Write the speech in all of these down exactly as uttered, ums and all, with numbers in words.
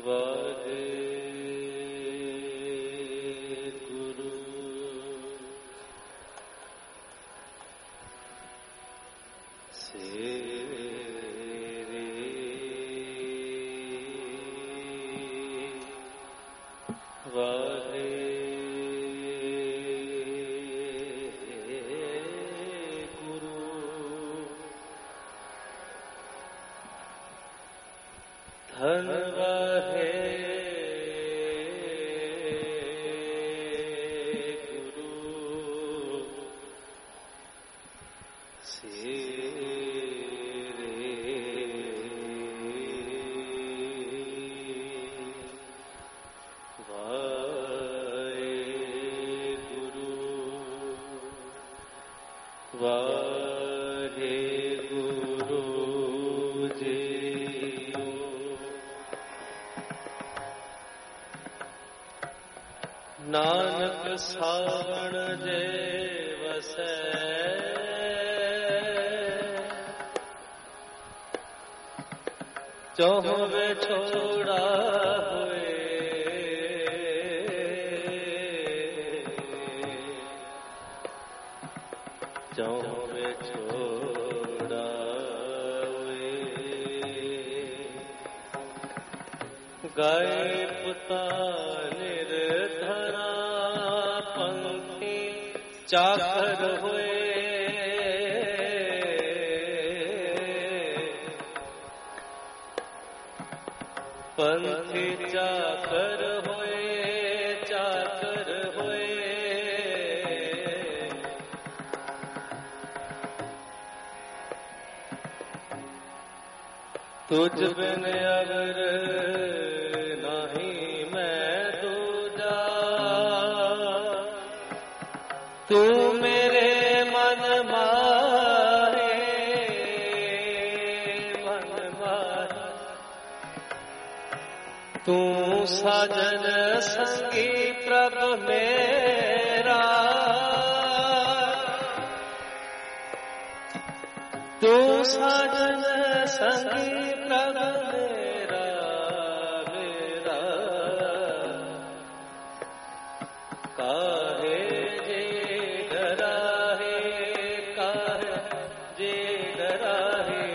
तुझ बिन अगर नहीं मैं दूजा, तू मेरे मन माहे मन माहे, तू साजन संगी प्रभ मेरा, तू साजन संगी प्रभ मेरा मेरा, काहे जे डराहे काहे जे डराहे,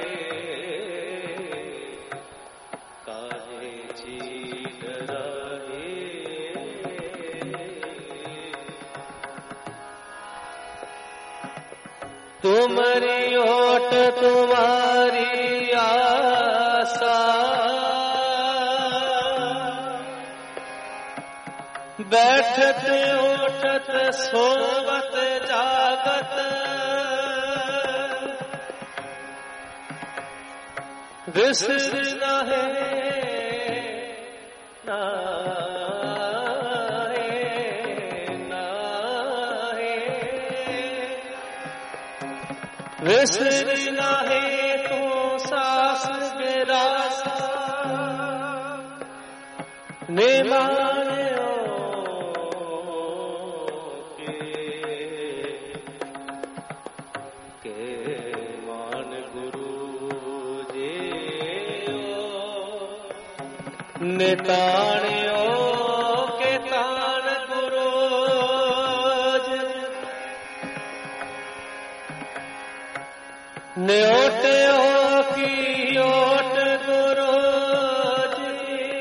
काहे जी डराहे। तुम्हारी ओट तुम्हारी आशा, बैठत उठत सोवत जागत, विसर नाहे नाहे नाहे, विसर नाहे तू सास बेरासा, निभाने निताण्यो के तान गुरु, न्योट्यो की ओट गुरु जी,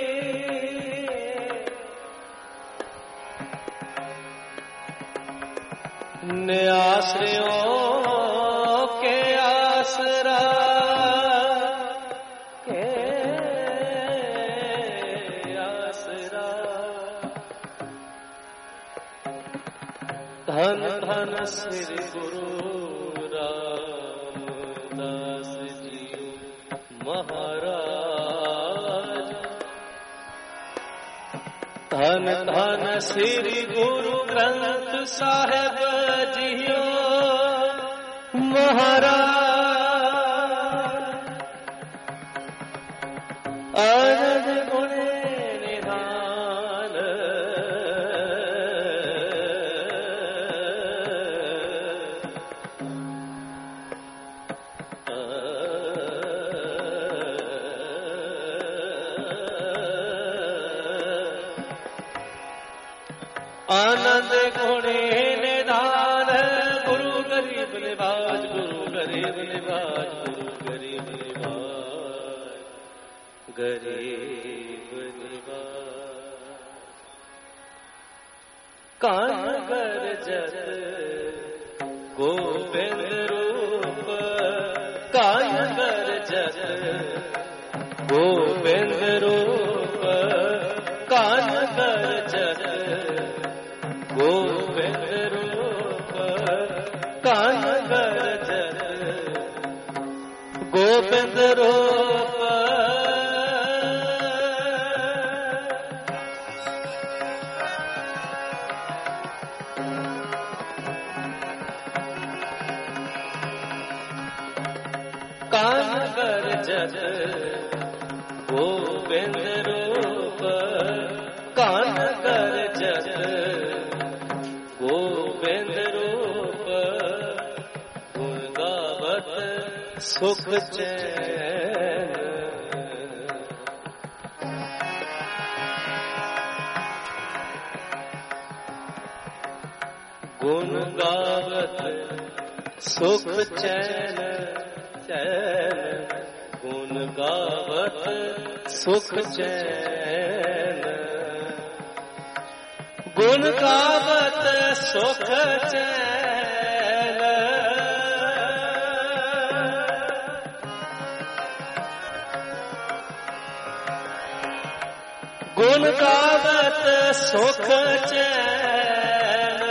न्याश्रयों के आसरा, धन धन श्री गुरु रामदास जी महाराज, धन धन श्री गुरु ग्रंथ साहिब जियो महाराज, अरज गुणे निधान, आनंद गुणे निधान गुरु गरीब निवाज गुरु गरीब निवाज गुरु गरीब निवाज गरीब निवाज कान गरजत गोविंद रूप कान गरजत गोविंद रूप कान गरजत गोविंद रूप कान गरजत गोविंद रूप कान गरजत गोविंद रूप कान गरजत गोविंद रूप गुण गावत सुख चैन गुण गावत सुख चैन चैन गुण गावत सुख चैन गुण गावत सुख चैन गुण गावत सुख चैन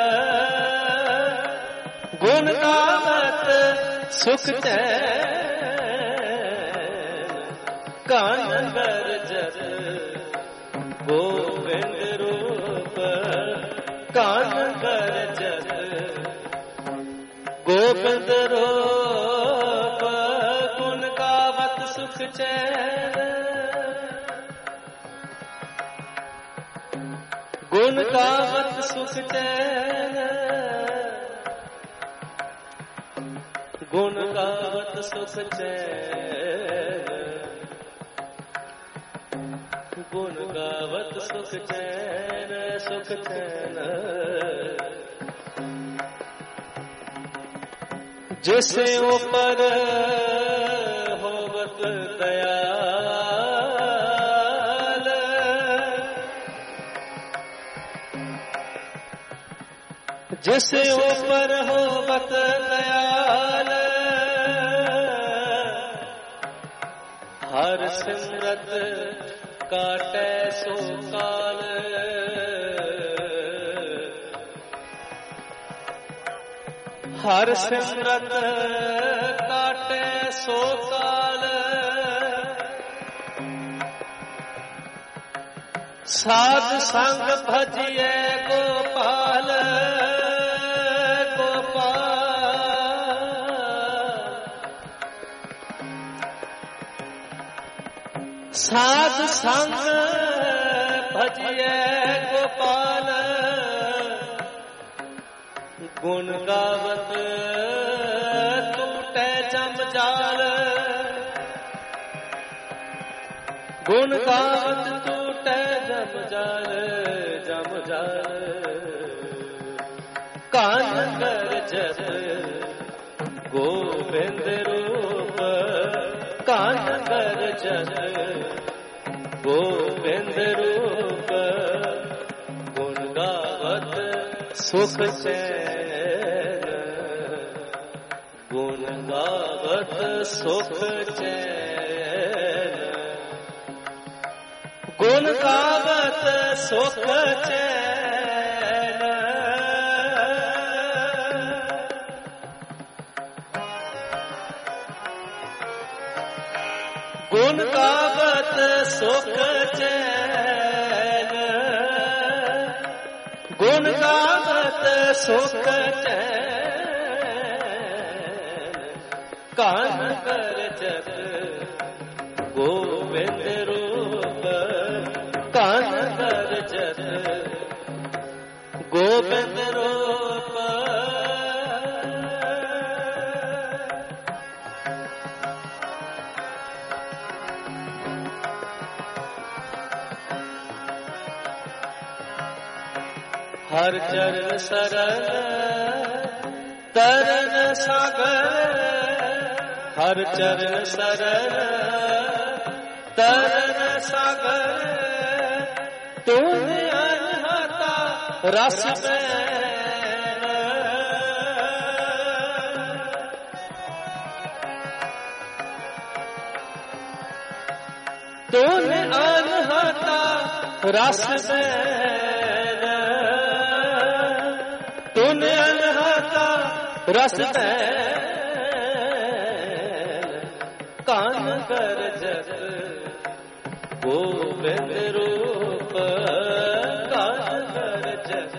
गुण गावत सुख चैन कान गरजत गोविंद रूप कान गरजत गोविंद रूप गुण गावत सुख चैन गुण गावत सुख चैन गुण गावत सुख चैन गुण गावत सुख चैन सुख चैन जिसे ऊपर होवत दयाल जिसे ऊपर होवत दयाल हर सिमरत काटे सो काल हर सिमरत काटे सो काल साध संग भजिए गोपाल साध संग भजिए गोपाल गुण गावत टूटे जम जाल गुण गावत टूटे जम जाल जम जाल कान गरजत गोविंद रूप कान गरजत गोविंद रूप गुण गावत सुख चैन गुण गावत सुख चैन गुण गावत सुख चैन गुण गावत सुख चैन गुण गावत सुख चैन कान गरजत गोविंद रूप कान गरजत गोविंद रूप हर चरण शरण तरन सागर, हर चरण शरण तरन सागर, तूने अनहता रस में, तूने अनहता रस में, तूने अनहता रस में, कान कर जग गोविंद रूप, कान कर जग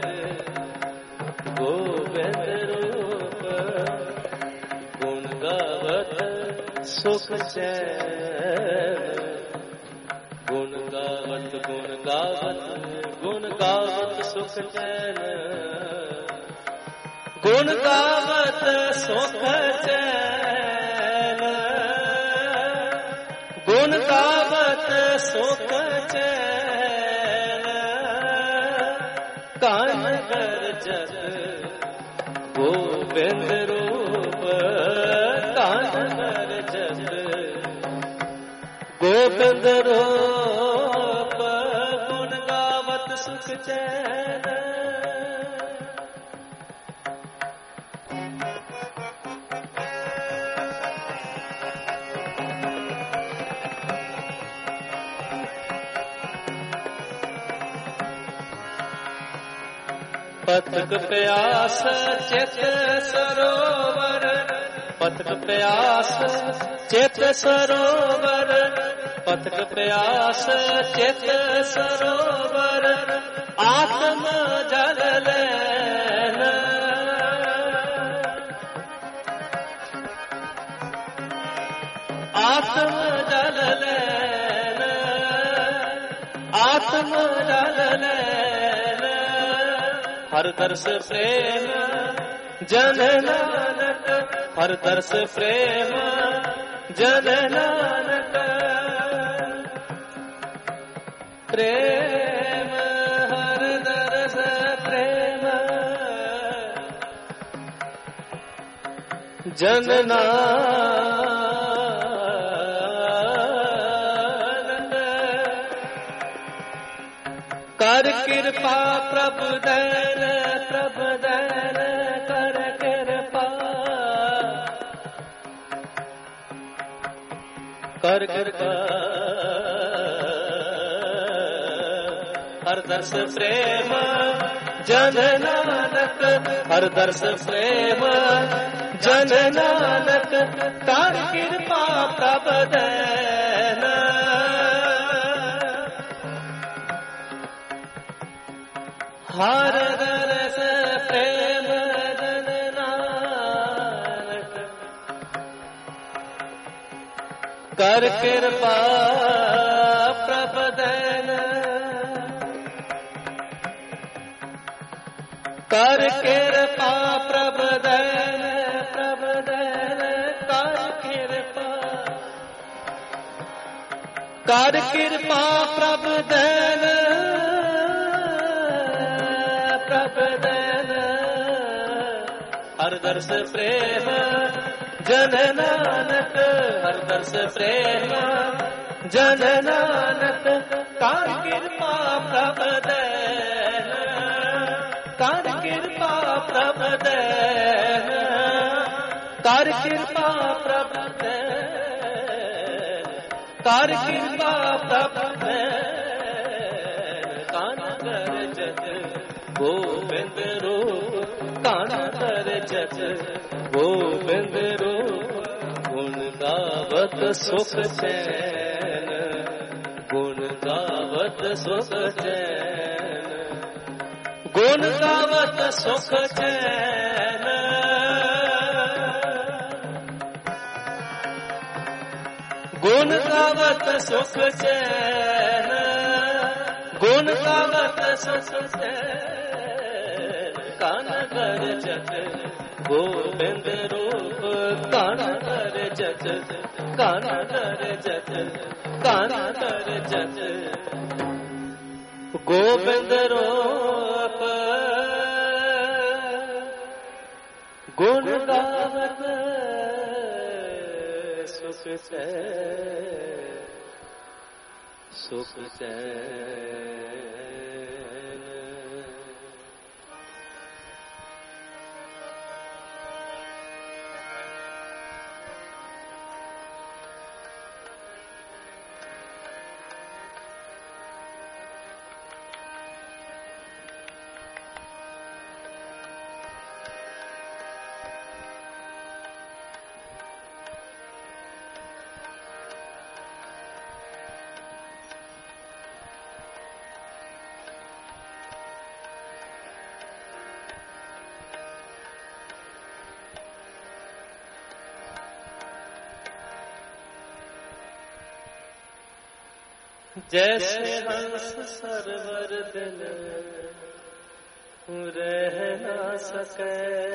गोविंद रूप, गुण गावत सुख चैन, गुण गावत गुण गावत गुण गावत सुख चैन, गुण गावत सुख चैन, गुण गावत सुख चैन, कान कर जग गोविंद रूप, कान कर जग गोविंद रूप, गुण गावत सुख चैन। पथक प्यास चित सरोवर, पथक प्यास चित सरोवर, पथक प्यास चित सरोवर, आत्म जल लेन, आत्म जल लेन, आत्म जल लेन, हर दर्श प्रेम जन नानक, हर दर्श प्रेम जन नानक, प्रेम हर दर्श प्रेम जन नानक, कर कृपा प्रभु दैन, प्रभु दैन कर कृपा, कर कृपा, हर दर्श प्रेम जन नानक, हर दर्श प्रेम जन नानक, कर कृपा प्रभु दैन, हर दर्श प्रेम जन नानक, कर कृपा प्रभु दैन, कर कृपा प्रभु दैन, प्रभु दैन कर कृपा, कर कृपा प्रभु दैन, प्रभु दैन, हर दर्श प्रेम जन नानक, हर दर्श प्रेम जन नानक, कर कृपा प्रभु दैन, कर कृपा प्रभु दैन, कर कृपा प्रभु दैन, कर कृपा प्रभु दैन, कान कर जग गोविंद रूप, कान कर जग गोविंद रूप, गुण गावत सुख चैन, गुण गावत सुख चैन, गुण गावत सुख चैन, गुण गावत सुख चैन, गुण गावत सुख चैन, कान कर जग गोविंद रूप, कान कर जग, कान कर जग, कान कर जग गोबिंद रूप गुण गावत सुख चैन सुख चैन। जैसे हंस सरवर दिन रह ना सके,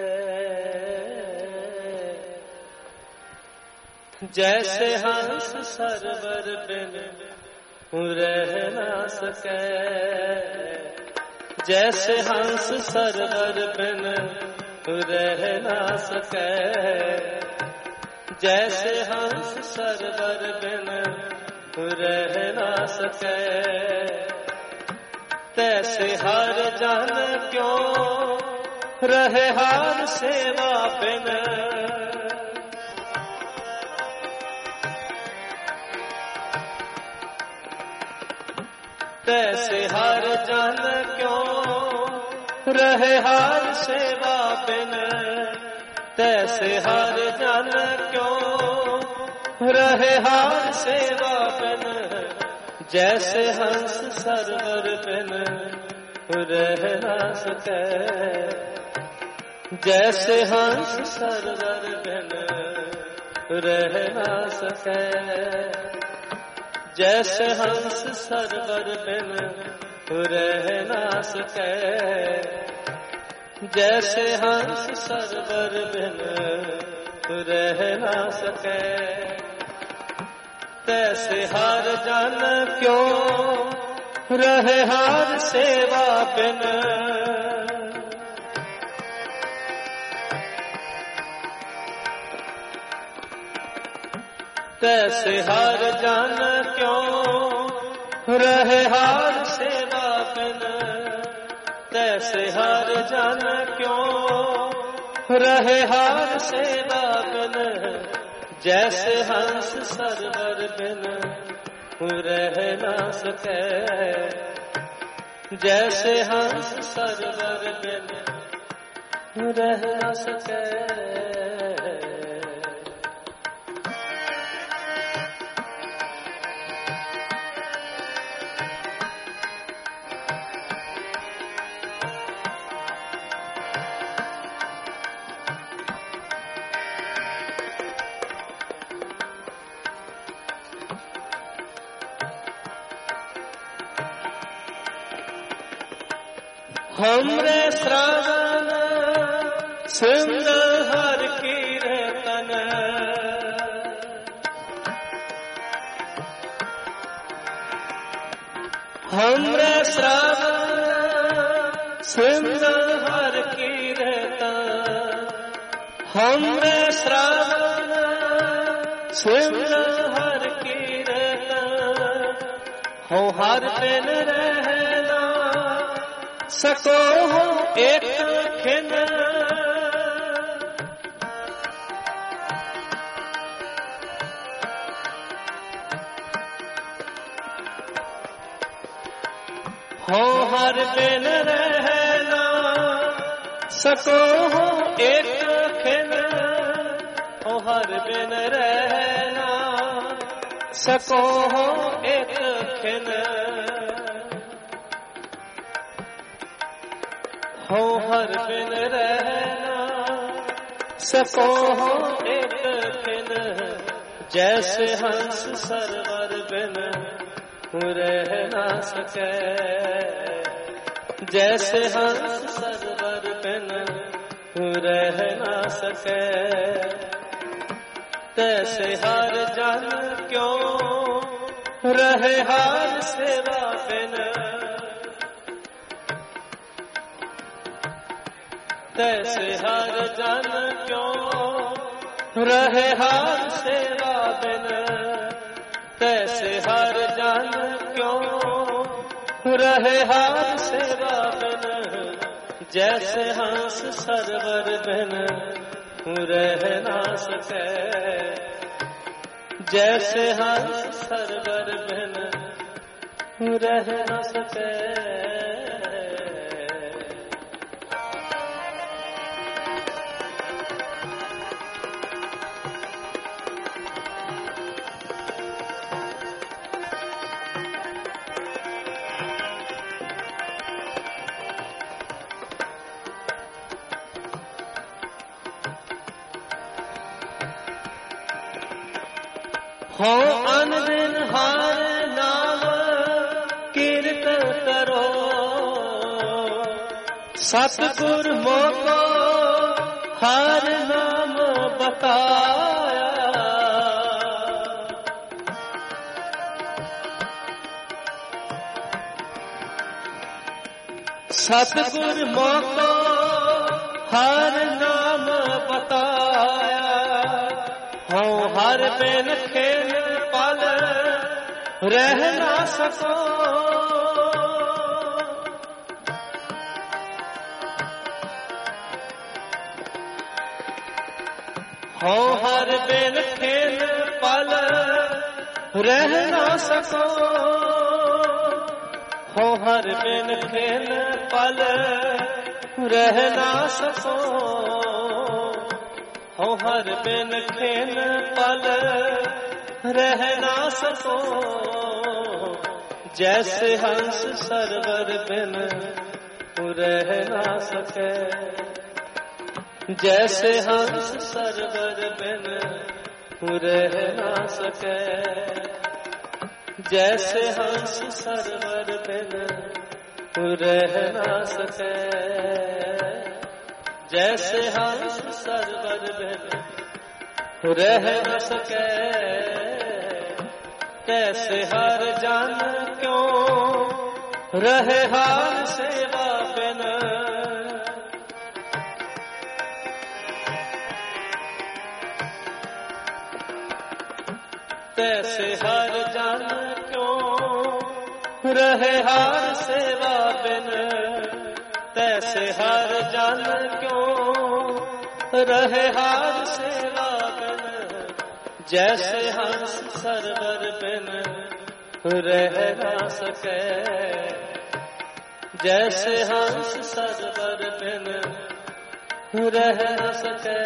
जैसे हंस सरवर बिन रह ना सके, जैसे हंस सरवर बिन रह ना सके, जैसे हंस सरवर बिन रह ना सके, तैसे हर जन क्यों रहे हर सेवा बिन। तैसे हर जन क्यों रहे हर सेवा बिन, तैसे हर जन क्यों रहे हर सेवा बिन, जैसे हंस सरवर बिन रह ना सके, जैसे हंस सरवर बिन रह ना सके, जैसे हंस सरवर बिन रह ना सके, जैसे हंस सरवर बिन रह ना सके, तैसे हर जन क्यों रहे हर सेवा बिन। तैसे हर जन क्यों रहे हर सेवा बिन, तैसे हर जन क्यों रहे हर सेवा बिन, जैसे हंस सरवर बिन रह ना सके, जैसे हंस सरवर बिन रह ना सके। हमरे श्रावण सिंह हर कीर्तन, हमरे श्रावण सिंह हर कीर्तन, हमरे श्रावण सिंह हर कीर्तन, हो हर दिन रहना सको हो एक खिन, हो हर दिन रहना सको हो एक खिन, हो हर दिन रहना सको हो एक खिन, हो हर बिन रहना सको हो एक खिन, जैसे हंस सरवर बिन रह ना सके, जैसे हंस सरवर बिन रह ना सके, तैसे हर जन क्यों रहे हर सेवा बिन, तैसे हर जन क्यों रहे हार सेवा बिन, तैसे हर जन क्यों रहे हार सेवा बिन, जैसे हंस सरवर बिन रह ना सके, जैसे हंस सरवर बिन रह ना सके। हो अन दिन हर नाम कीर्तन करो, सतगुर मोको हर नाम बताया, सतगुर मोको हर नाम बताया, हो हर बिन खेल पल रह ना सको, हो हर बिन खेल पल रह ना सको, हो हर बिन खेल पल रह ना सको, हो हर बिन खेल पल रह ना सको, जैसे हंस सरवर बिन रह ना सके, जैसे हंस सरवर बिन रह ना सके, जैसे हंस सरवर बिन रह ना सके, जैसे हंस सरवर बिन रह न सके, कैसे हर जन क्यों रहे हार सेवा बिन, कैसे हर जन क्यों रहे हार सेवा बिन, तैसे हर जन क्यों रहे हार सेवा बिन, जैसे हंस सरवर बिन रह ना सके, जैसे हंस सरवर बिन रह ना सके।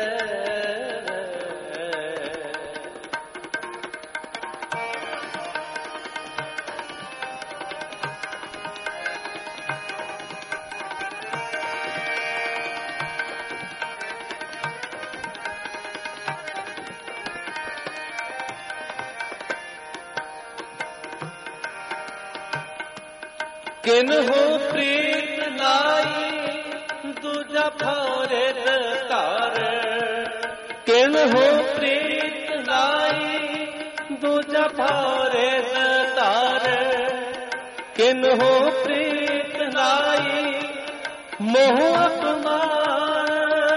किन हो प्रीत लाई दूजा भौरे दतार, किन हो प्रीत लाई दूजा भौरे दतार, किन हो प्रीत लाई मोह अपमान,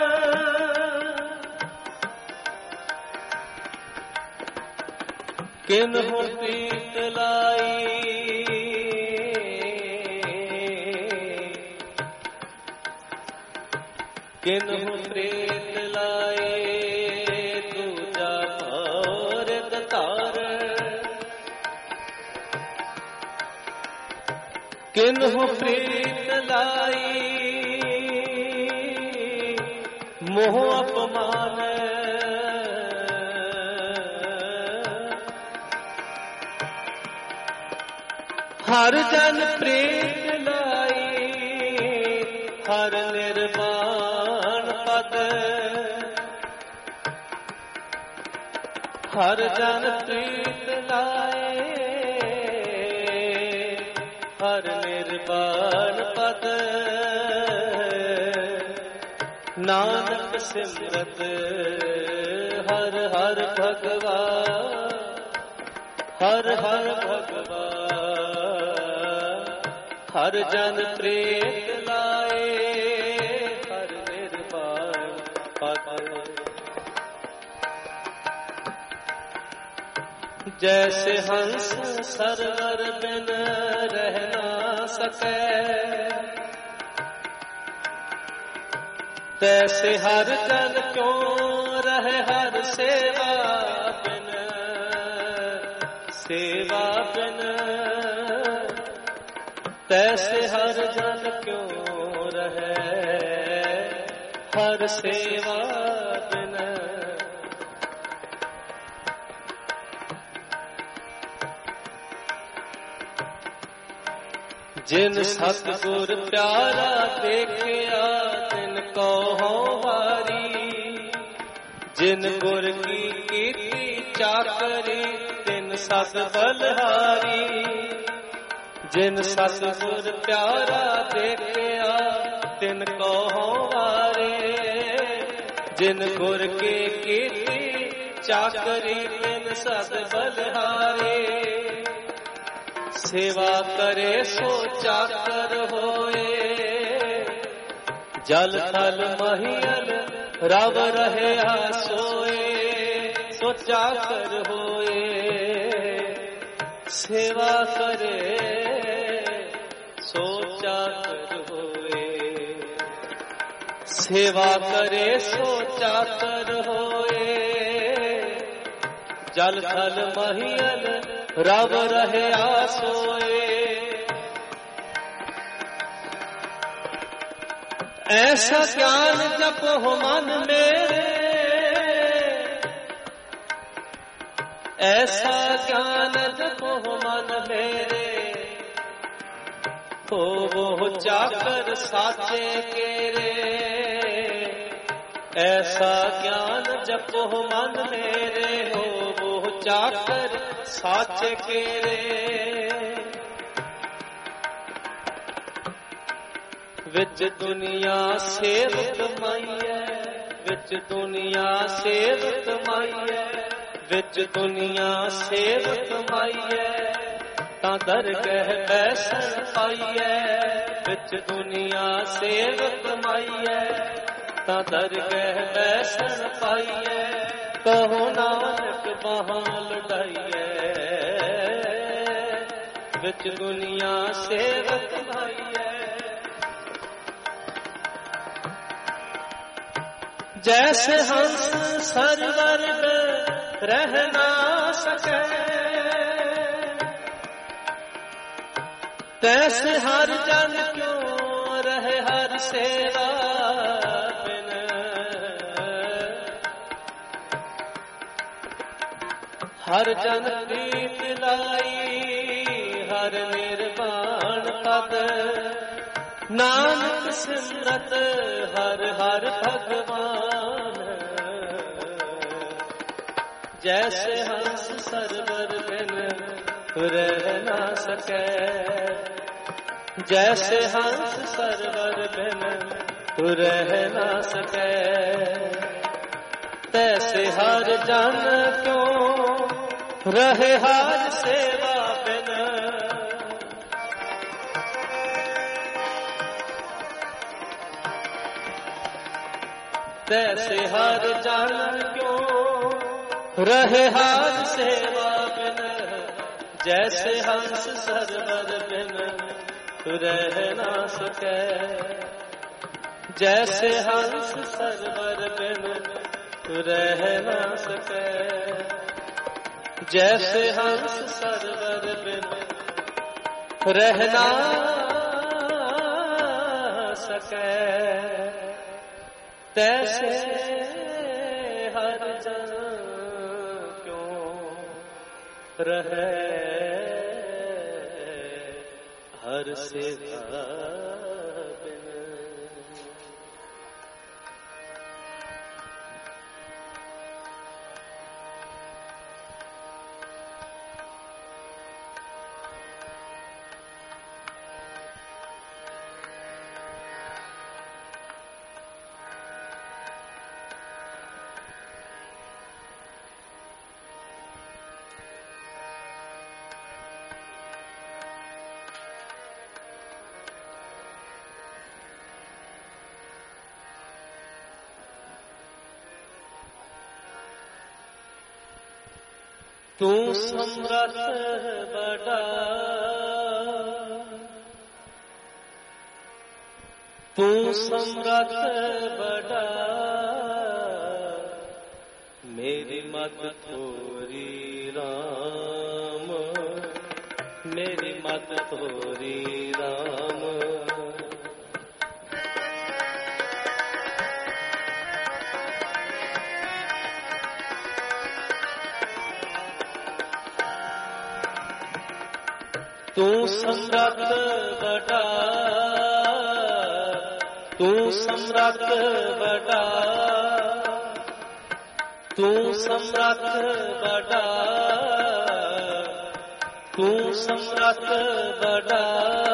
किन हो प्रीत लाई किन हो प्रीत लाए दूजा भौर दतार, किन हो प्रीत लाई मोह अपमान, हर जन प्रीत लाई हर निर्वाण पद, हर जन प्रीत लाए हर निर्वाण पद, नानक सिमरत हर हर भगवान, हर हर भगवान, हर जन प्रीत लाए हर निर्वाण पद। जैसे हंस सरवर बिन रह ना सके, तैसे हर जन क्यों रहे हर सेवा बिन, सेवा बिन। तैसे हर जन क्यों रहे हर सेवा बिन। जिन सतगुर प्यारा देखिया तिन को हो वारी, जिन गुर की कीर्ति चाकरी तिन सत बलहारी। जिन सतगुर प्यारा देखिया तिन को हो वारे, जिन गुर की कीर्ति चाकरी तिन सत बलहारे। सेवा करे सो चाकर होए, जल थल महियल रव रहे सोए, सो चाकर होए। सेवा करे सो चाकर होए, सेवा करे सो चाकर होए। जल थल महियल रव रहे सोए। ऐसा ज्ञान जप हो मन मेरे, ऐसा ज्ञान जप हो मन मेरे। हो वो चाकर साचे केरे, ऐसा ज्ञान जप हो मन मेरे। हो वो चाकर साचे केरे। विच दुनिया सेवक माईए, विच दुनिया सेवक माईए, विच दुनिया सेवक माईए। तां दरगह बैसन पाईए, विच दुनिया सेवक माईए। तां दरगह बैसन पाईए, कहो नानक बहां लुटाइए। विच दुनिया सेवक माईए। जैसे हंस सरवर रह ना सके, तैसे हर जन क्यों रहे हर सेवा बिन। हर जन दीप लाई हर निर्वाण पद, नानक सिमरत हर हर भगवान। जैसे हंस सरवर बिन रह ना सके, जैसे हंस सरवर बिन रह ना सके। तैसे हर जन क्यों रहे हर सेवा बिन। तैसे हर जन क्यों रहे हर सेवा बिन। जैसे हंस सरवर बिन रह ना सके, जैसे हंस सरवर बिन रह ना सके। जैसे हंस सरवर बिन रह ना सके, तैसे हर जन क्यों रहे हर सेवा बिन। तू समरथ बड़ा, तू समरथ बड़ा, मेरी मत थोरी राम, मेरी मत थोरी राम। तू समरथ बड़ा, तू समरथ बड़ा, तू समरथ बड़ा, तू समरथ बड़ा,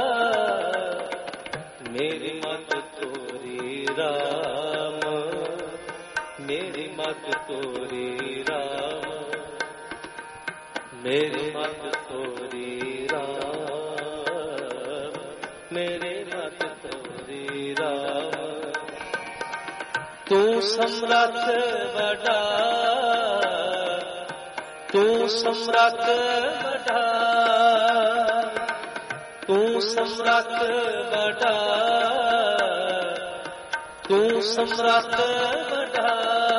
मेरी मत तोरी राम, मेरी मत तोरी राम, मेरी मत तोरी राम, मेरी मत तोरी राम। तू समरथ बड़ा, तू समरथ बड़ा, तू समरथ बड़ा, तू समरथ बड़ा,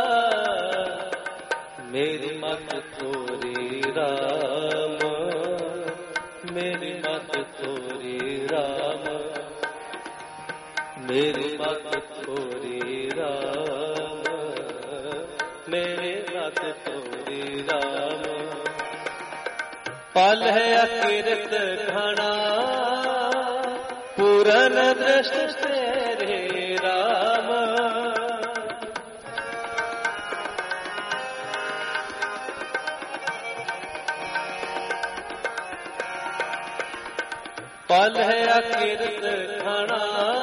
मेरी मत तोरी राम, मेरी मत तोरी राम, मेरी मत तोरी राम, मेरी मत तोरी राम। पल है अकिरत घना, पूरन दृष्ट तेरे राम। पल है अकिरत घना,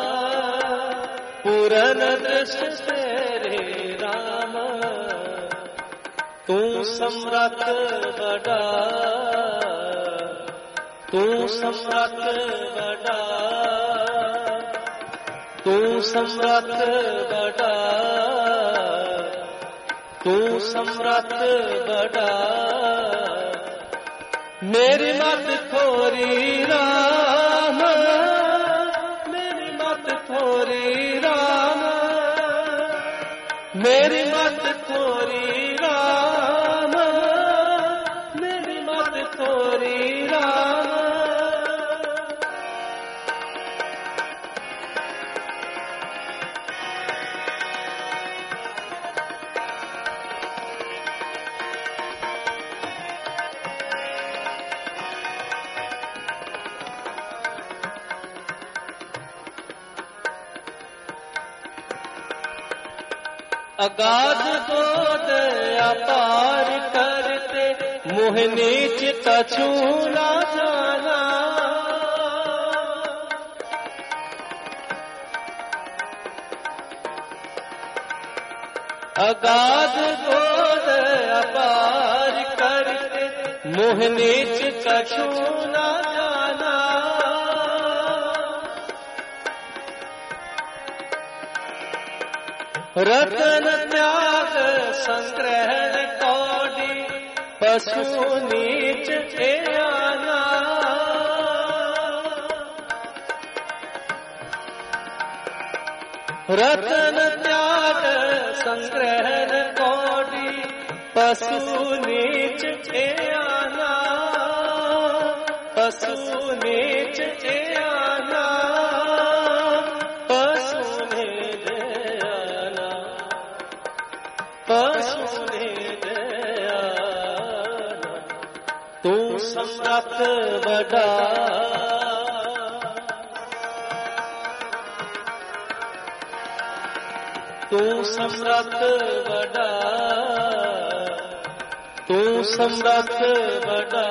पूरन दृष्ट तेरे राम। तू समरथ बड़ा, तू समरथ बड़ा, तू समरथ बड़ा, तू समरथ बड़ा, मेरी मत थोरी राम, मेरी मत थोरी राम, मेरी मत थोरी राम, मेरी मत थोरी राम। अगाध गोद अपार करते, मुँह नीच कछु न जाना। अगाध गोद अपार करते, मुँह नीच कछु न जाना। रतन त्याग संग्रहण कौड़ी, पशु नीच ए आना। रतन त्याग संग्रहण कौड़ी, पशु नीच ए आना, पशु नीच ए आना, पशु नीच आना, पशु नीच आना। तू समरथ बड़ा, तू समरथ बड़ा, तू समरथ बड़ा,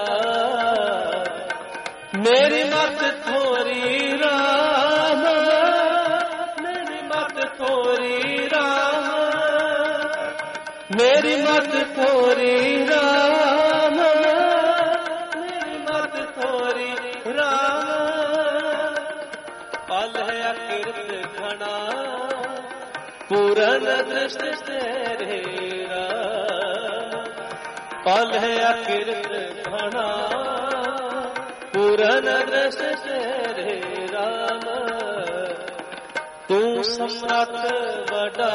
मेरी मत थोरी राम, मेरी मत थोरी राम, मेरी मत थोरी राम, मेरी मत थोरी राम। पल है अकिरत घना, पूरन दृष्ट तेरे राम। पल है अकिरत घना पूरन दृष्ट तेरे राम तू सम्राट बड़ा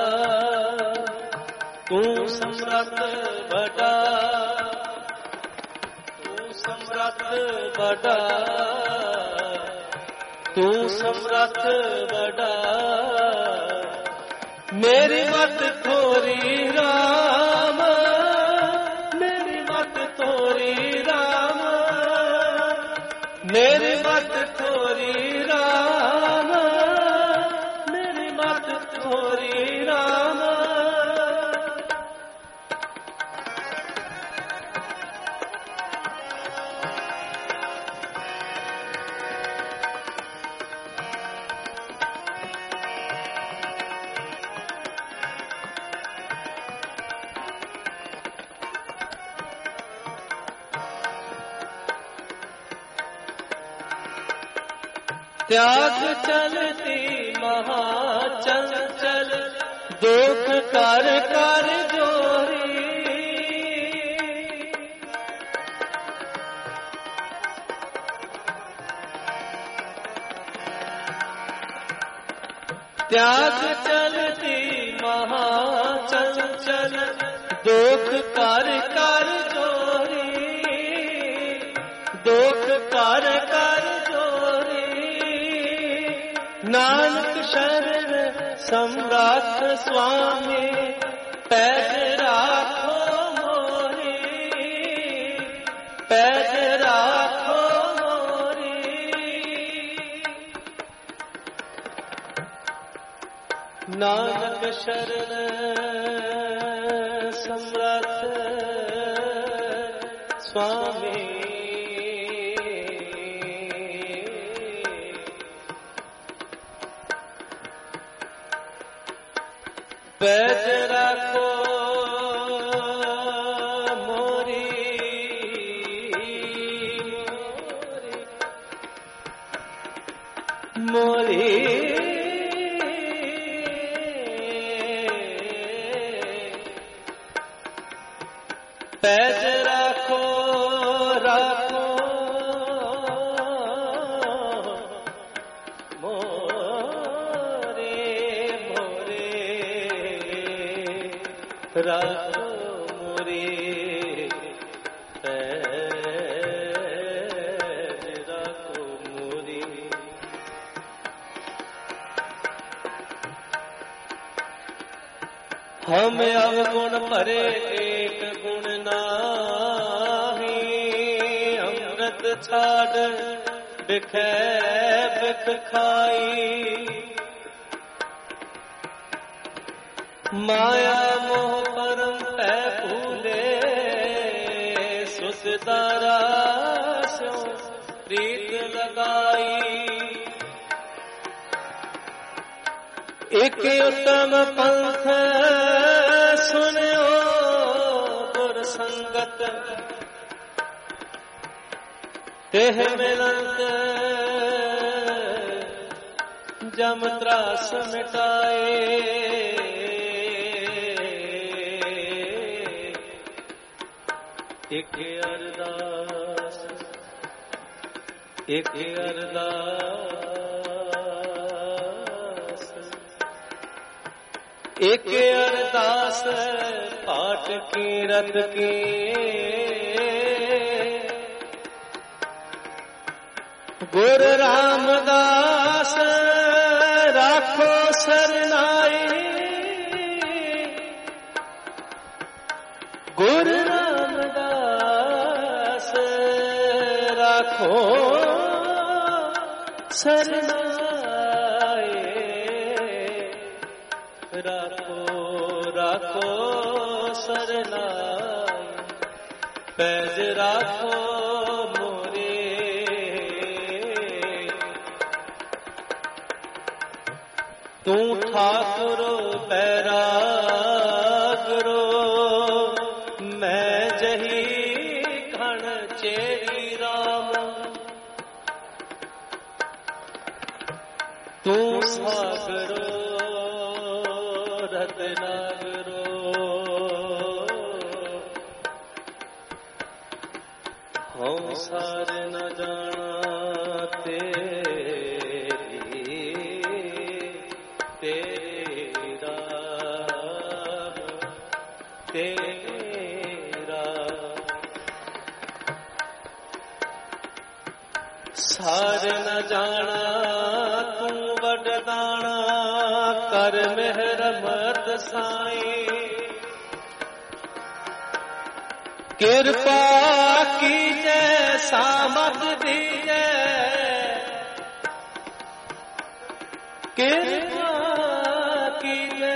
तू सम्राट बड़ा तू सम्राट बड़ा तू सम्राट बड़ा मेरी मत थोरी राम मेरी मत थोरी राम मेरी मत थोरी राम मेरी मत थोरी राम त्याग चलती महाचंचल दुख कर कर जोरी त्याग चलती महाचंचल दुख कर कर जोरी दुख कर कर नानक शरण सम्राट स्वामी पैर राखो मोरी पैर राखो मोरी नानक शरण सम्राट स्वामी पैज रखो मोरी मोरी पैज रखो रखो राखो मोरी पैज राखो मोरी हम अवगुण भरे एक गुण नाही अमृत छाड़ बिखे बिख खाई माया मोह परम पै भूले सुसदारा स्यो प्रीत लगाई एक उत्तम पंथ सुनियो गुर संगत तेह मिलंत जम त्रास मिटाए एक अरदास एक अरदास एक अरदास पाठ की रत की गुरु रामदास राखो सरनाई गुरु रामदास राखो सरनाए राखो राखो सरनाए पैज राखो मोरे तू ठाकुरो बैरागरो मैं जही घण चेरी राम तू सागरो रत्नागरो संसार न जाना तेरी तेरा तेरा सार न जाना तू वडदाना कर मेहर मत साईं कृपा कीजे सामत दीजे कृपा कीजे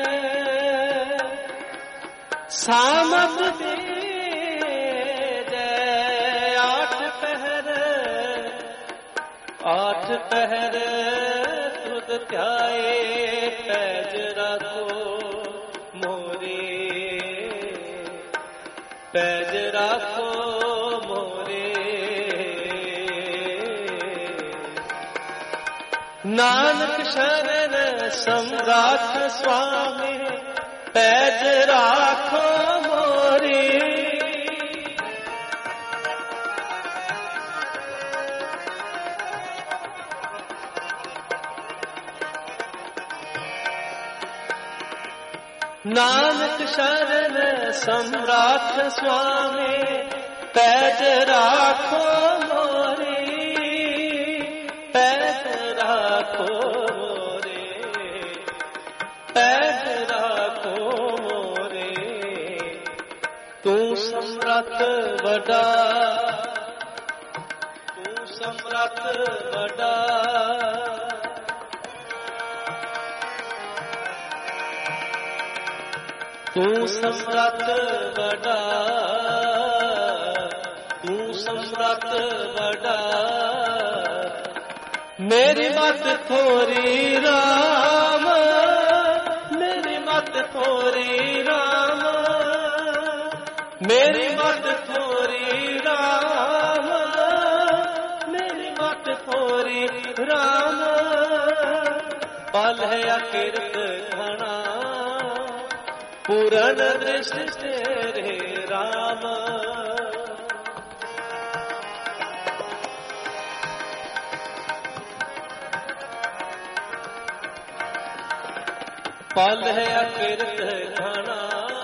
सामत दीजे आठ पहर आठ पहर तुद ध्याए पैज राखो मोरे पैज राखो मोरे नानक शरण सम्राट स्वामी पैज राखो मोरे नानक शरण सम्राट स्वामी पैज राखो मोरे पैज राखो मोरे पैज राखो मोरे तू सम्राट बड़ा तू सम्राट बड़ा तू सम्राट बड़ा तू सम्राट बड़ा मेरी मत थोरी राम मेरी मत थोरी राम मेरी मत थोरी राम मेरी मत थोरी राम पल है अकिरत घना पूरन दृष्टि तेरे राम पल है अकिरत घना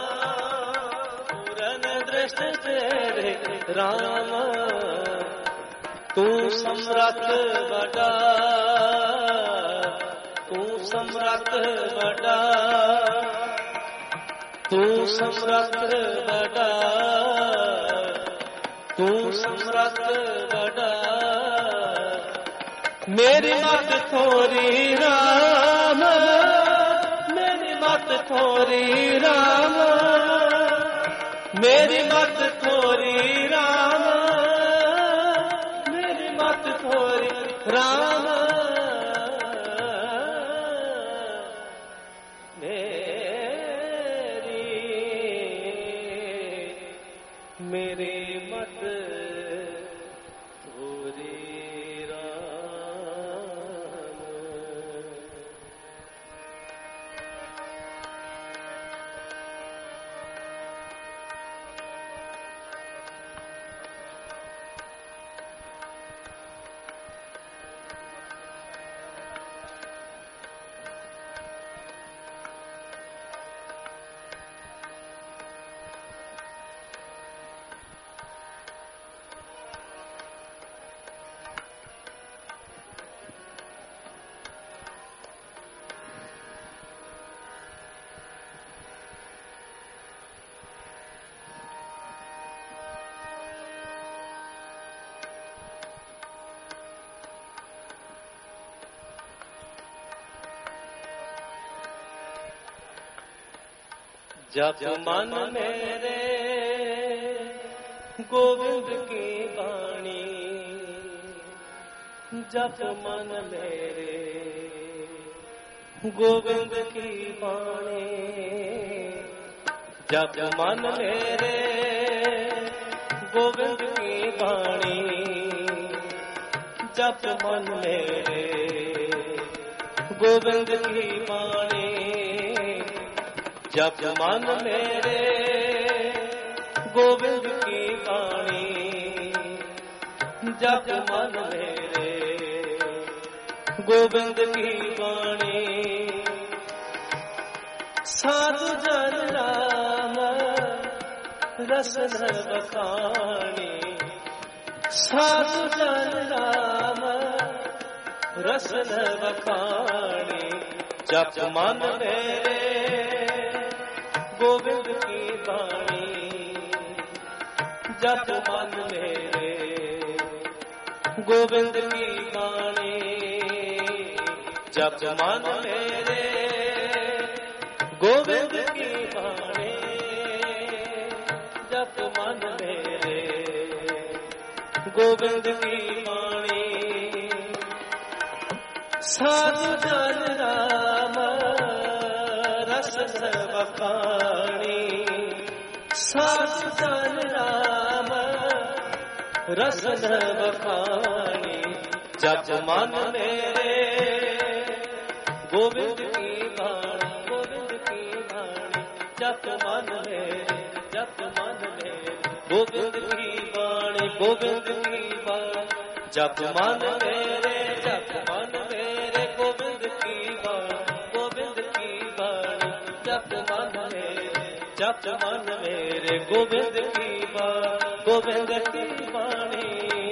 पूरन दृष्टि तेरे राम तू सम्राट बड़ा तू सम्राट बड़ा तू सम्राट बड़ा तू सम्राट बड़ा मेरी मत थोरी राम मेरी मत थोरी राम मेरी मत थोरी राम मेरी मत थोरी राम मेरे मत थोरी राम जप मन मेरे गोविंद की वाणी जप मन मेरे गोविंद की वाणी जप मन मेरे गोविंद की वाणी जप मन मेरे गोविंद की वाणी जप मन मेरे गोविंद की वाणी जप मन मेरे गोविंद की वाणी। साधु जन राम रसन बखानी, साधु जन राम रसन बखानी। जप मन मेरे गोविंद की वाणी, जप मन मेरे गोविंद की वाणी। जप मन मेरे गोविंद की वाणी, जप मन मेरे गोविंद की वाणी। साधु जन राम रसन बखानी, साधु जन राम रसन बखानी। जप मन मेरे गोविंद की वाणी, गोविंद की वाणी। जप मन मेरे, जप मन मेरे गोविंद की वाणी, गोविंद की वाणी। जप मन मेरे, जप मन मेरे गोविंद की वाणी, गोविंद की वाणी। जप मन मेरे, जप मन मेरे गोविंद की वाणी, गोविंद की वाणी।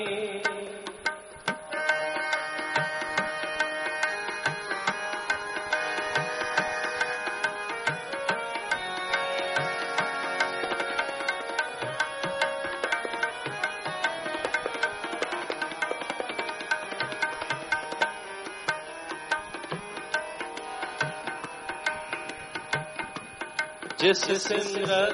जिस सिमरत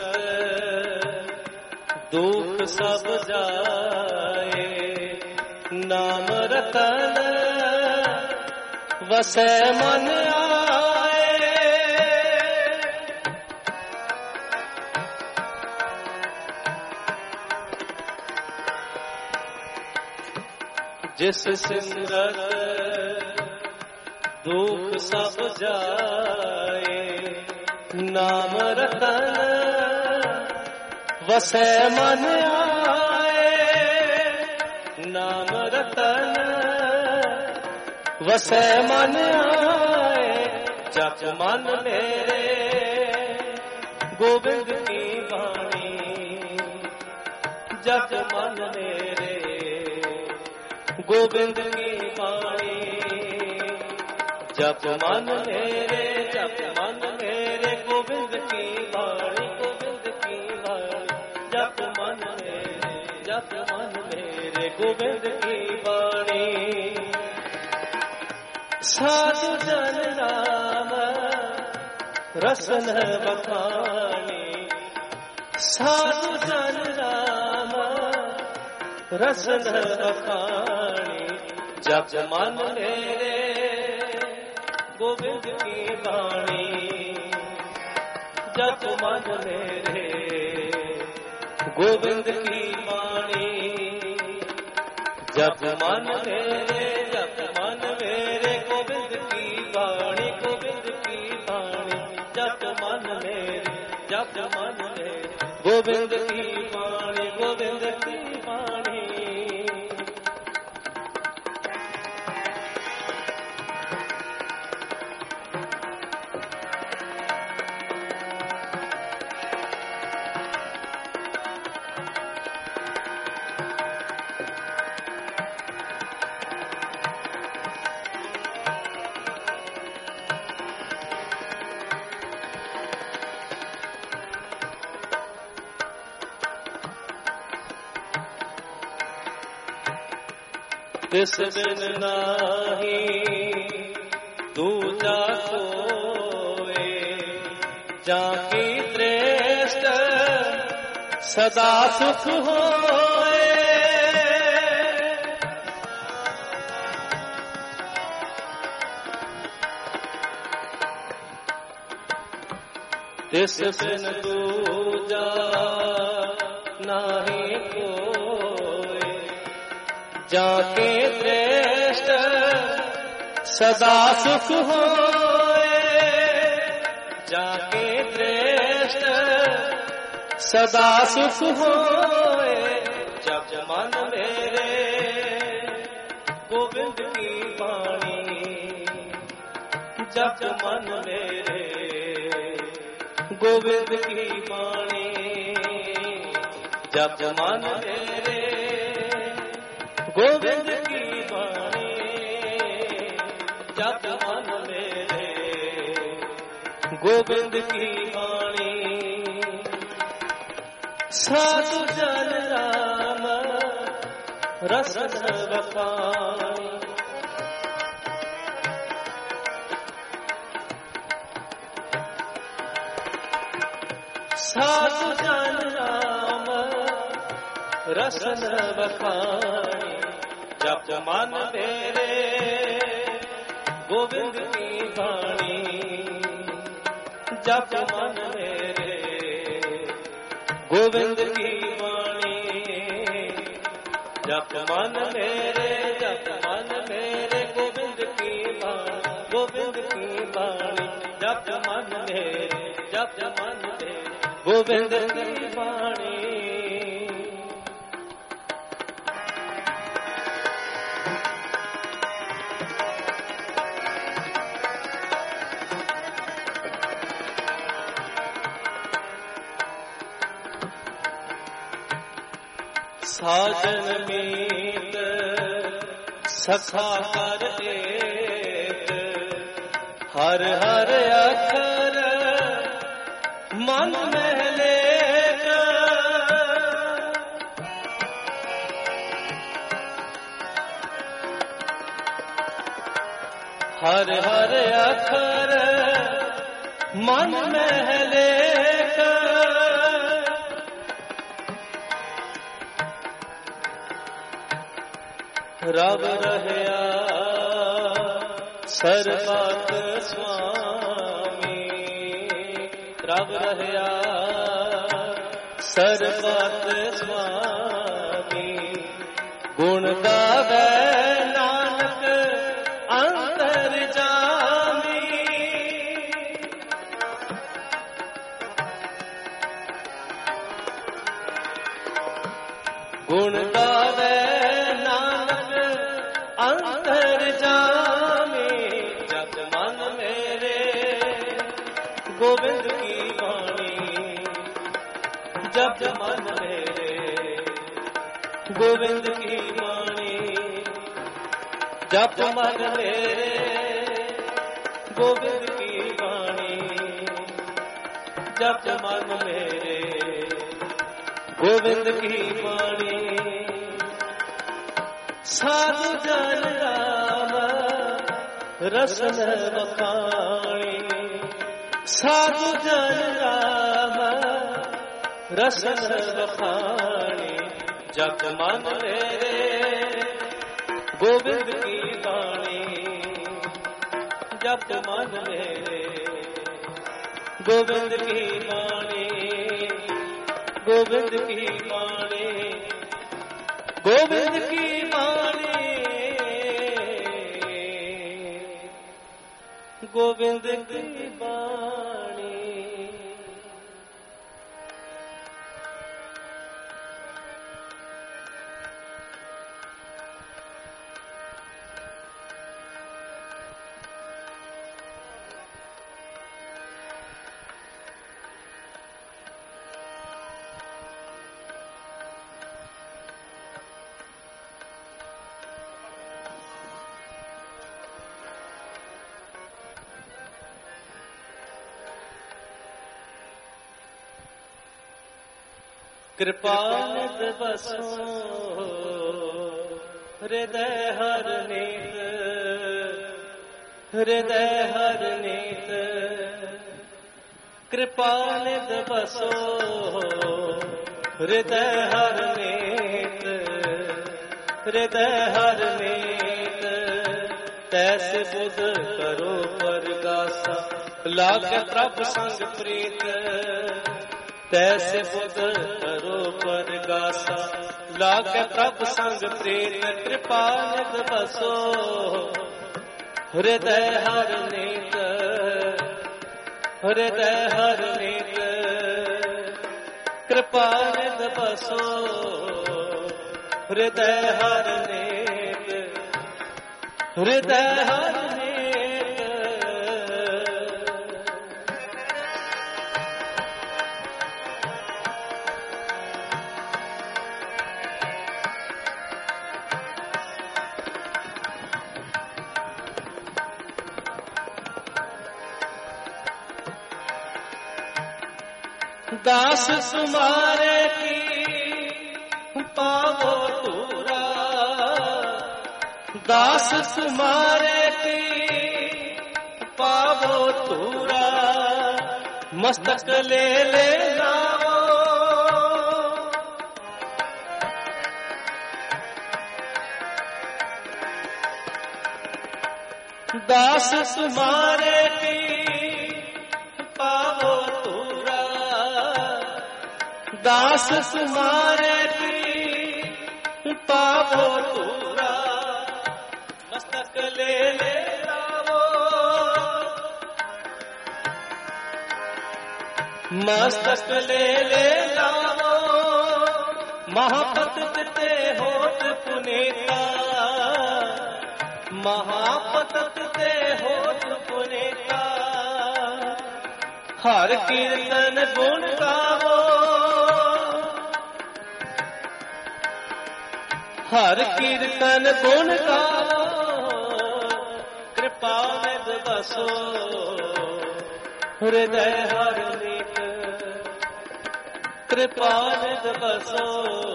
दुख सब जाए, नाम रतन वसै मन आए। जिस सिमरत दुख सब जाए, नाम रतन वसै मन आए। नाम रतन वसै मन आए। जप मन मेरे गोविंद की वाणी, जप मन मेरे गोविंद की वाणी। जप मन मेरे, जप मन मेरे गोविंद की वाणी, गोविंद की वाणी। जप मन मेरे, जप मन मेरे गोविंद की वाणी। साधु जन राम रसन बखानी, साधु जन राम रसन बखानी। जप मन मेरे गोविंद की वाणी, जप मन मेरे गोविंद की वाणी। जप मन मेरे, जप मन मेरे गोविंद की वाणी, गोविंद की वाणी। जप मन मेरे, जप मन मेरे गोविंद की वाणी, गोविंद की वाणी। तिस बिन नाही दूजा कोय, जाकी श्रेष्ठ सदा सुख होए। तिस बिन दूजा नाही कोय, जाके श्रेष्ठ सदा सुख होए। जाके श्रेष्ठ सदा सुख होए। जप मन मेरे जप मन मेरे गोविंद की वाणी, जप मन मेरे गोविंद की वाणी, जप मन मेरे गोविंद की वाणी। साधु जन राम रस बखानी, साधु जन राम रसन बखानी, जप मन मेरे गोविंद की वाणी, जप मन मेरे गोविंद की वाणी, जप मन मेरे जप मन मेरे गोविंद की वाणी, गोविंद की वाणी, जप मन मेरे जप मन मेरे गोविंद की वाणी। साजन मीत सखा कर एक, हर हर अक्षर मन में लेक, हर हर अक्षर मन में लेक, रब रहया सर्वत स्वामी, रब रहया सर्वत स्वामी, गुण गावे नानक अंतर जामी, गुण गावे अंतर जामे, जप मन मेरे गोविंद की वाणी, जप मन मेरे गोविंद की वाणी, जप मन मेरे गोविंद की वाणी, जप मन मेरे गोविंद की वाणी। साधु जन राम रसन बखानी, साधु जन राम रसन बखानी, जप मन मेरे गोविंद की वाणी, जप मन मेरे गोविंद की वाणी, गोविंद की वाणी, गोविंद की वाणी, गोविंद की वाणी। कृपानिध बसो हृदय हर नीत, हृदय हर नीत, कृपानिध बसो हृदय हर नीत, हृदय हर नीत, तैसे बुध करो परगासा लाग प्रभ संग प्रीत, तैसे बुध करो परगासा लाग प्रभ संग प्रीत, कृपानिध बसो हृदय हर नीत, हृदय हर नीत, कृपानिध बसो हृदय हर नीत, हृदय हर नीत, दास तुम्हारे की पावो तूरा, दास तुम्हारे की पावो तूरा, मस्तक ले ले लाओ। दास तुम्हारे की पावो तूरा, दास तुम्हारे की पावो तूरा, मस्तक ले ले लाओ। मस्तक ले ले लाओ, महापतित होत पुनीता, महापतित होत पुनीता, हर कीर्तन गुण गावो, हर कीर्तन गुण गावो, कृपा निध बसो हृदय हर नीक, कृपा निध बसो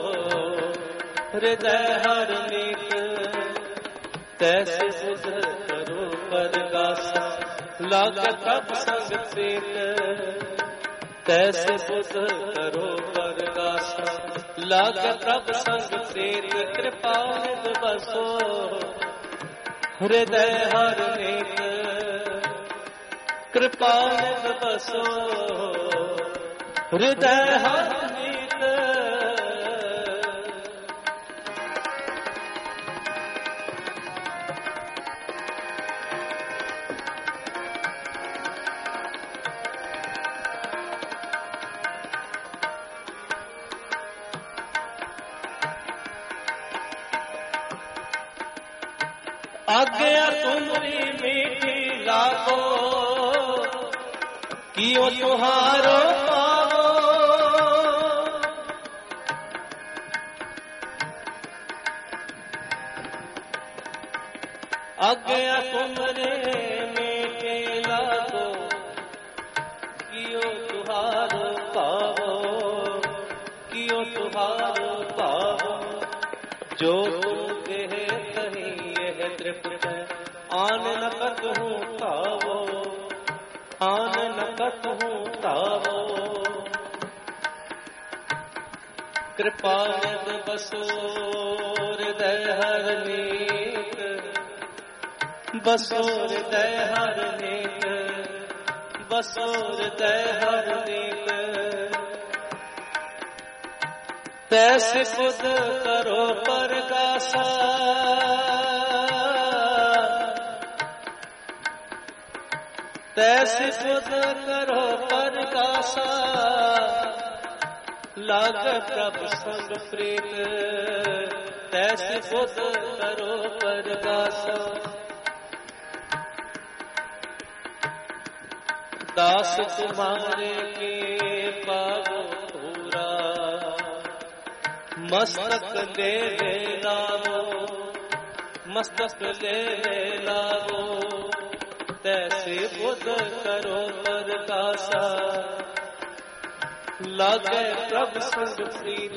हृदय हर नीक, तैसे सुध करो परगासा, लागे कब संग प्रीत, तैसे सुध करो परगासा, लागे कब संग प्रीत, कृपा निध बसो हृदय हर नीक, कृपा निध बसो हृदय हर नीक। आज्ञा तुम्हारी मीठी लागो, कियो तुहारो पावो, आज्ञा तुम्हारे मीठी लागो, कियो तुहारो पावो, कियो तुहारो पावो, जो कहे कहीं तृप्त, आन न कतहूँ तावो, आन न कतहूँ तावो, कृपा निध बसो हृदय हर नीक, बसो हृदय हर नीक, बसो हृदय हर नीक, तैसे खुद करो परगासा, तैसे खुद करो परगासा, लाग प्रभु संग प्रीत, तैसे खुद करो परगासा। दास तुम्हारे के पावो पूरा, मस्तक ले ले लावो, मस्तक ले ले लावो, तैसे बुध करो परगासा, लागे प्रभु संग प्रीत,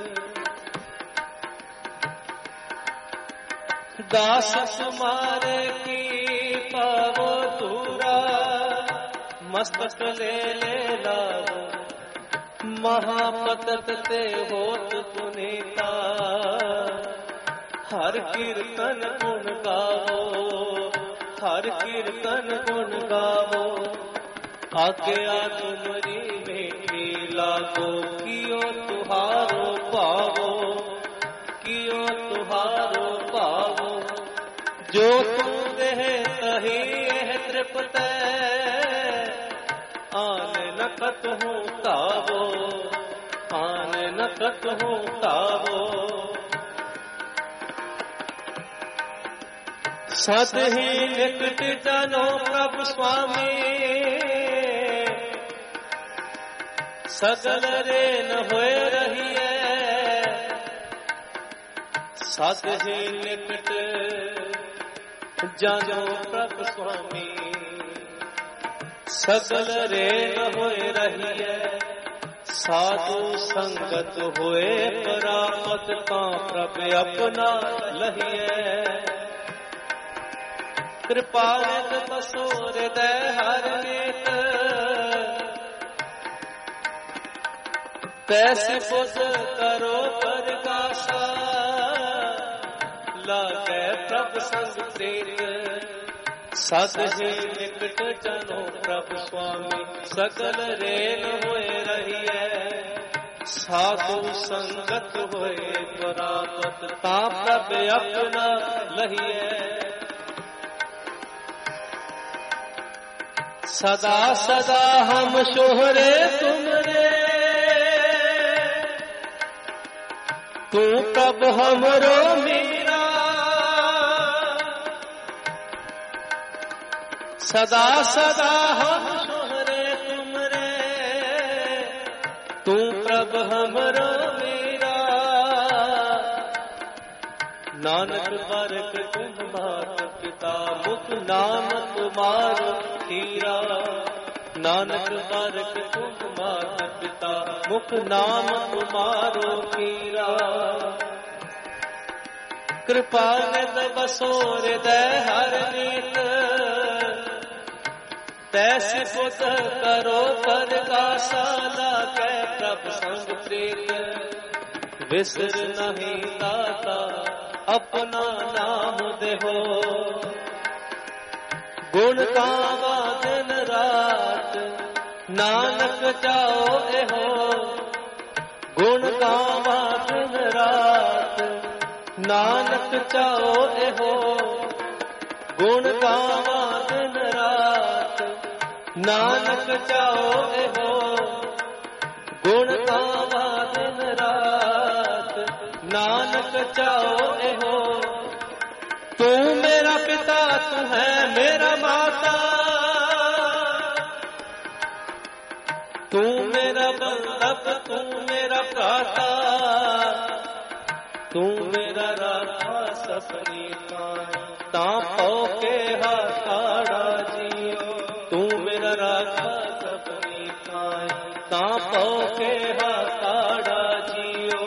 दास तुम्हारे की पावो तूरा, मस्तक ले ले लावो, महापतित ते होत पुनीता, हर कीर्तन गुण गावो, हर कीर्तन गुण गावो, आज्ञा तुम्हारी मीठी लागो, कियो तुहारो पावो, कियो तुहारो पावो, जो तुम देह सही है तृप्त, आन न कतहूँ तावो, आन न कतहूँ तावो, सत ही निकट जानो प्रभु स्वामी, सगल रे न होए रही है, सत ही निकट जानो प्रभु स्वामी, सगल रे न होए रही है, ਸਾਧੂ ਸੰਗਤ ਹੋਏ ਪ੍ਰਾਪਤ ਤਾਂ ਪ੍ਰਭ ਆਪਣਾ ਲਹੀਐ। ਕਿਰਪਾ ਨਿਤ ਬਸੋ ਹਿਰਦੈ ਹਰਿ ਨੀਤ, ਤੈਸੀ ਬੁੱਧ ਕਰੋ ਪ੍ਰਗਾਸਾ। ਲਾਗੈ ਪ੍ਰਭ ਸੰਗ ਪ੍ਰੀਤ, ਸਦ ਹੀ ਨਿਕਟ ਜਨੋ ਪ੍ਰਭ ਸੁਆਮੀ। ਸਕਲ ਰੇਨ ਹੋਏ ਰਹੀਐ, ਸਾਧੂ ਸੰਗਤ ਹੋਏ ਪ੍ਰਾਪਤ ਤਾਂ ਪ੍ਰਭ ਆਪਣਾ ਲਹੀਐ। ਸਦਾ ਸਦਾ ਹਮ ਸ਼ੋਹਰੇ ਤੁਮਰੇ, ਤੂੰ ਪ੍ਰਭ ਹਮਰੋ ਮੀਰਾ। ਸਦਾ ਸਦਾ ਹਮ ਸ਼ੋਹਰੇ ਤੁਮਰੇ, ਤੂੰ ਪ੍ਰਭ ਹਮਰੋ ਮੀਰਾ। ਨਾਨਕ ਬਾਰਕ ਤੁਮ ਮਾਤ ਪਿਤਾ, ਮੁਖ ਨਾਮ ਤੁਮਾਰੋ ਹੀਰਾ। ਨਾਨਕ ਬਾਰਕ ਤੁਮ ਮਾਤ ਪਿਤਾ, ਮੁਖ ਨਾਮ ਤੁਮਾਰੋ ਹੀਰਾ। ਕਿਰਪਾ ਨਿਧ ਬਸੋ ਹਿਰਦੈ ਹਰਿ ਨੀਤ, ਤੈਸੀ ਬੁੱਧ ਕਰੋ ਪ੍ਰਗਾਸਾ। ਲਾਗੈ ਪ੍ਰਭ ਸੰਗ ਪ੍ਰੀਤ, ਵਿਸਰ ਨਹੀਂ ਦਾਤਾ ਆਪਣਾ ਨਾਮ ਦੇਹੋ। ਗੁਣ ਗਾਵਾ ਦਿਨ ਰਾਤ, ਨਾਨਕ ਜਾਓ ਇਹੋ। ਗੁਣ ਗਾਵਾ ਦਿਨ ਰਾਤ, ਨਾਨਕ ਜਾਓ ਇਹੋ। ਗੁਣ ਗਾਵਾ ਦਿਨ ਰਾਤ, ਨਾਨਕ ਜਾਓ ਇਹੋ। ਗੁਣ ਗਾਵਾ ਦਿਨ ਰਾਤ, ਨਾਨਕ ਜਾਓ ਇਹੋ। ਤੂੰ ਮੇਰਾ ਪਿਤਾ, ਤੂੰ ਹੈ ਮੇਰਾ ਮਾਤਾ, ਤੂੰ ਮੇਰਾ ਬੰਧਪ, ਤੂੰ ਮੇਰਾ ਭਰਾਤਾ। ਤੂੰ ਮੇਰਾ ਰਾਖਾ ਸਪਨੀ ਕਾਇ, ਤਾਂ ਪਉ ਕੇ ਹਾਕਾੜਾ ਜੀਓ। ਤੂੰ ਮੇਰਾ ਰਾਖਾ ਸਪਨੀ ਕਾਇ, ਤਾਂ ਪਉ ਕੇ ਹਾਕਾੜਾ ਜੀਓ।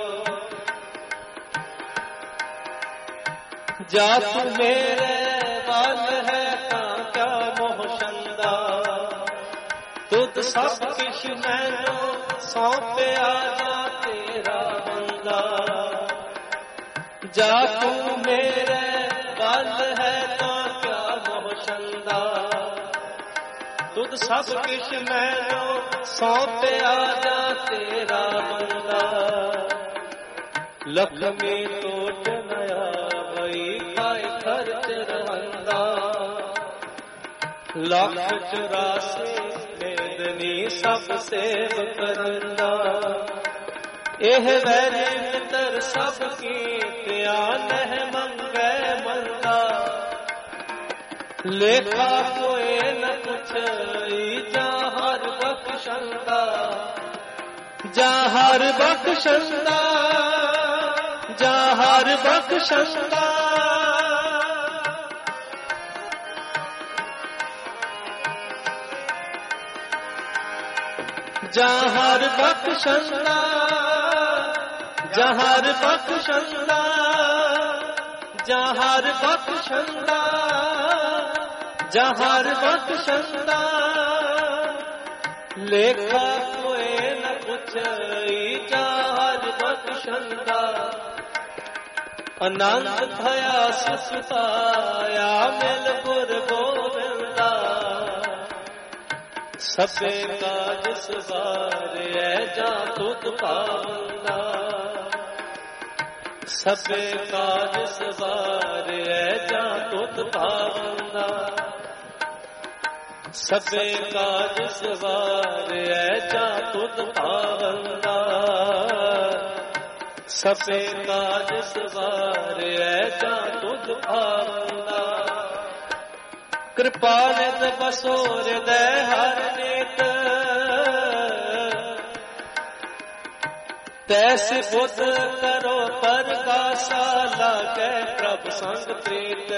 ਜਾ ਤੂੰ ਮੇਰੇ ਵੱਲ ਹੈ ਤਾਂ ਕਿਆ ਮੋਹ ਛੰਦਾ। ਤੁਧ ਸਭ ਕਿਛ ਮੈਨੂੰ ਸੌਂਪਿਆ ਜਾ ਤੇਰਾ ਬੰਦਾ। ਜਾ ਤੂੰ ਮੇਰੇ ਵੱਲ ਹੈ ਤਾਂ ਕਿਆ ਮੋਹ ਛੰਦਾ। ਤੁਧ ਸਭ ਕਿਛ ਮੈਨੂੰ ਸੌਂਪਿਆ ਜਾ ਤੇਰਾ ਬੰਦਾ। ਲਖਮੀ ਟੋਟ ਨਇਆ ਬਈ ਖਾਇ ਖਰਚ ਰਹੰਦਾ। ਲੱਖ ਚੁਰਾਸੀ ਮੇਦਨੀ ਸਭ ਸੇਵ ਕਰੰਦਾ। ਇਹ ਵੈਰੀ ਮਿੱਤਰ ਸਭ ਕੀਤਿਆ ਨਹਿ ਮੰਗੈ ਮੰਦਾ। ਲੇਖਾ ਕੋਏ ਨ ਪੁੱਛਈ ਜਾ ਹਰ ਬਖਸ਼ੰਦਾ। ਜਾ ਹਰ ਬਖਸ਼ੰਦਾ, ਜਾ ਹਰ ਬਖਸ਼ੰਦਾ। ਜਾ ਹਰ ਬਖਸ਼ੰਦਾ, ਜਾ ਹਰ ਬਖਸ਼ੰਦਾ। ਜਾ ਹਰ ਬਖਸ਼ੰਦਾ, ਜਾ ਹਰ ਬਖਸ਼ੰਦਾ। ਲੇਖਾ ਕੋਏ ਨ ਪੁੱਛਈ ਜਾ ਹਰ ਬਖਸ਼ੰਦਾ। ਅਨੰਤ ਭਇਆ ਸੁਖ ਪਾਇਆ ਮਿਲ ਗੁਰ ਗੋਬਿੰਦਾ। ਸਭੇ ਕਾਜ ਸਵਾਰਿਐ ਜਾ ਤੁਧ ਪਾਵੰਦਾ। ਸਭੇ ਕਾਜ ਸਵਾਰਿਐ ਜਾ ਤੁਧ ਪਾਵੰਦਾ। ਸਭੇ ਕਾਜ ਸਵਾਰਿਐ ਜਾ ਤੁਧ ਪਾਵੰਦਾ। ਸਭੇ ਕਾਜ ਸਵਾਰਿਐ ਜਾ ਤੁਧ ਪਾਵੰਦਾ। ਕਿਰਪਾ ਨਿਧ ਬਸੋ ਹਿਰਦੈ ਹਰਿ ਨੀਤ, ਤੈਸੀ ਬੁੱਧ ਕਰੋ ਪ੍ਰਗਾਸਾ। ਲਾਗੈ ਪ੍ਰਭ ਸੰਗ ਪ੍ਰੀਤ,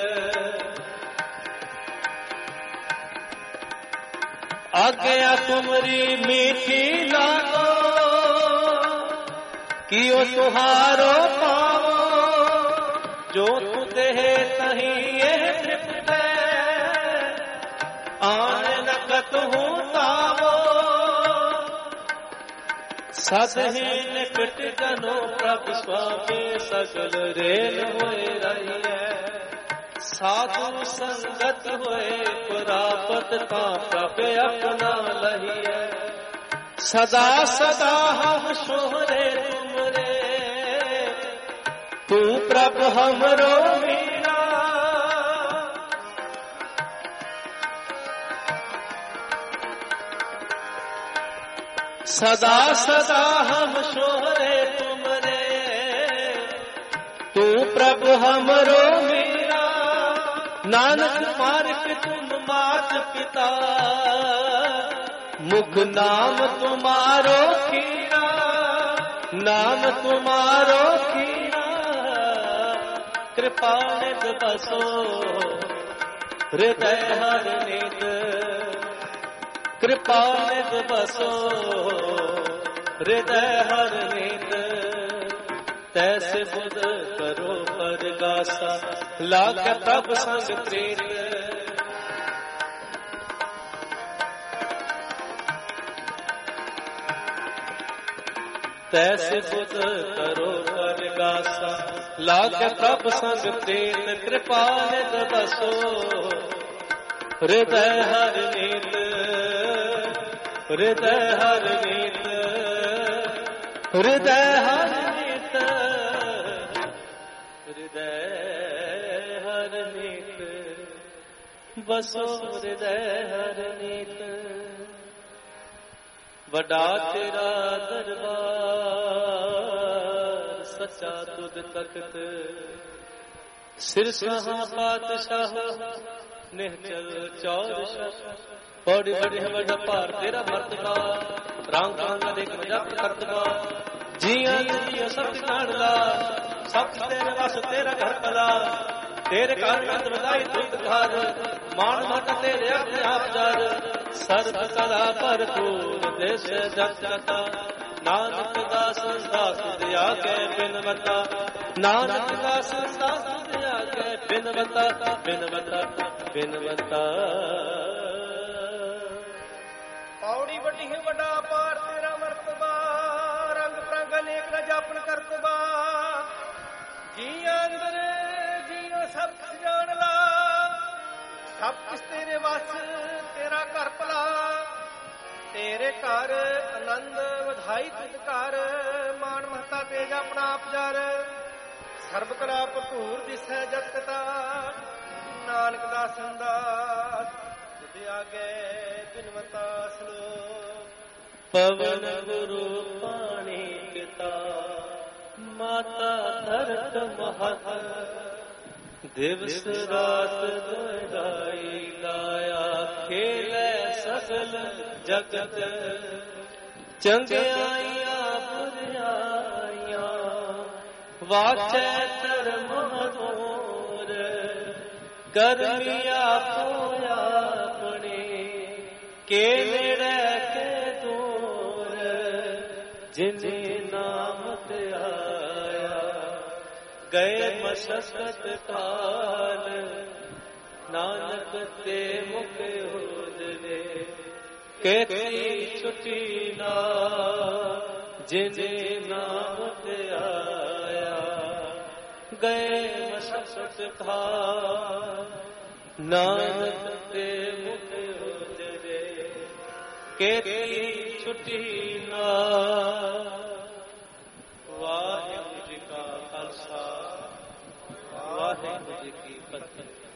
ਆਗਿਆ ਤੁਮਰੀ ਮੀਠੀ ਲਾਗੋ। कियो तुहारो पावो जो तु देह तही ये तृप्त आन न कतहु तावो सदहि निकट जनो प्रभु स्वामी सगल रेल होए रही है साधु संगत होए प्राप्त का प्रभु अपना लही है सदा सदा हम सोहरे तुमरे तू प्रभु हमरो मीरा सदा सदा हम सोहरे तुमरे तू प्रभु हमरो मीरा नानक मार्ग तुम मात पिता मुख नाम तुम्हारो खीरा नाम तुम्हारो खीरा कृपा निध बसो हृदय हर निध कृपा निध बसो हृदय हर निध तैसे बुध करो परगासा लाग प्रभ संग प्रेत तैसे बुध करो परगासा लाग प्रभ संग प्रेत कृपा निध बसो हृदय हर नीत हृदय हर नीत हृदय हर नीत हृदय हर नीत बसो हृदय हर नीत वडा तेरा दरबार सच्चा तुद तख्त सिर सहा पातशाह निहचल चौर पौड़ी बड़ी है बड़ा पार तेरा मर्तबा राम कांगा देख जप करतबा जिया जिया सब कांड ला सब तेरे वास तेरा घर पला तेरे कारण अंत बधाई तुद घर मान मत तेरे अपने आप जर सर्व कला भरपूर देश जगता नानक दास दास दया के बिनवता नानक दास दास दया के बिनवता बिनवता बिनवता पौड़ी बड़ी है बड़ा पार तेरा मर्तबा रंग प्रंग अनेक न जापन करतबा जिया अंदर जियो सब जान ला सब किस तेरे वास तेरा घर भला तेरे घर आनंद ਵਧਾਈ ਤੁਧ ਘਰ ਮਾਨ ਮਹਤਾ ਤੇਜ ਆਪਣਾ ਆਪ ਜਰ ਸਰਬ ਕਲਾ ਭਰਪੂਰ ਦਿਸੈ ਜਗਤਾ ਨਾਨਕ ਦਾ ਸੰਦਾਸ ਤੁਧ ਆਗੇ ਬਿਨਵਤਾ ਸਲੋਕ ਪਵਨ ਗੁਰੂ ਪਾਣੀ ਪਿਤਾ ਮਾਤਾ ਧਰਤ ਮਹਤ ਦਿਵਸ ਰਾਤ ਦੁਹਰਾਈ ਗਾਇਆ ਖੇਲੇ ਸਗਲ ਜਗਤ ਚੰਗਿਆਈਆਂ ਬੁਰਿਆਈਆਂ ਵਾਚੈ ਧਰਮ ਹਦੂਰ ਕਰਮੀਆ ਪੋਇਆ ਆਪਣੇ ਕੇ ਨੇੜੇ ਕੇ ਦੂਰ ਜਿਨੇ ਨਾਮ ਤੇ ਆਇਆ ਗਏ ਮਸ਼ਕਤ ਕਾਲ ਨਾਨਕ ਤੇ ਮੁਖ ਹੋ ਜਵੇ केती छुट्टी ना जिने नाम ते आया गए मशक्कत खा नानक ते मुख हो जवे केती छुट्टी ना वाहिगुरू जी का खालसा वाहिगुरू जी की फतेह।